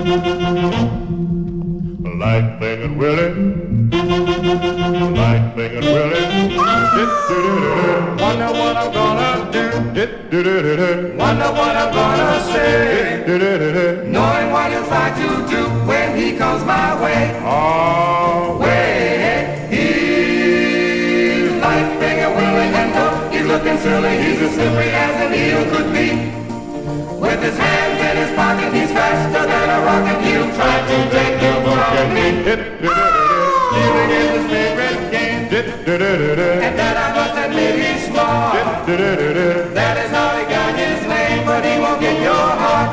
Like Thinking Willie, like Thinking Willie. Wonder what I'm gonna do. Wonder what I'm gonna say. Knowing what he'll try to do when he comes my way. Oh, way. He's like Thinking Willie, and though he's looking silly, he's as slippery as an eel could be. With his hands in his pocket, he's faster than a rocket. He'll try to take you from me. Stealing is his favorite game, and that I must admit he's smart. That is how he got his name, but he won't get your heart.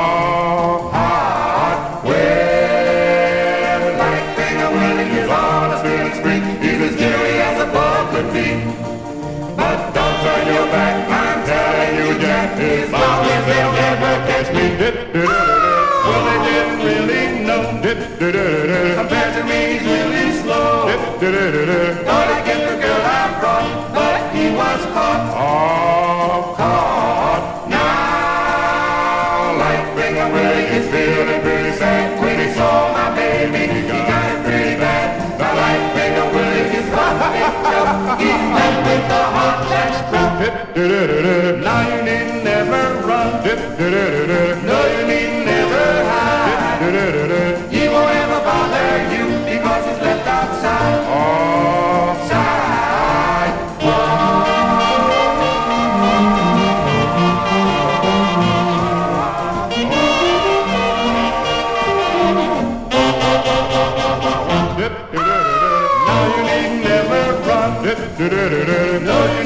Heart. Well, like Finger Willie, he's on a stealing spree. He's as cheery as a ball could be. But don't turn your back, I'm telling you, Jack. As long as they'll never catch me. Well, they didn't really know. Compared to me, he's really slow. Thought I'd get the girl I brought, but he was caught. Caught. Now, like Finger Willie is feeling pretty sad when he saw my baby. He got it pretty bad. But like Finger Willie is hot up. He's met with the heart that's broke. Now you need never run. No, you need never hide. He won't ever bother you because he's left outside. Outside. Now you need never run. No, you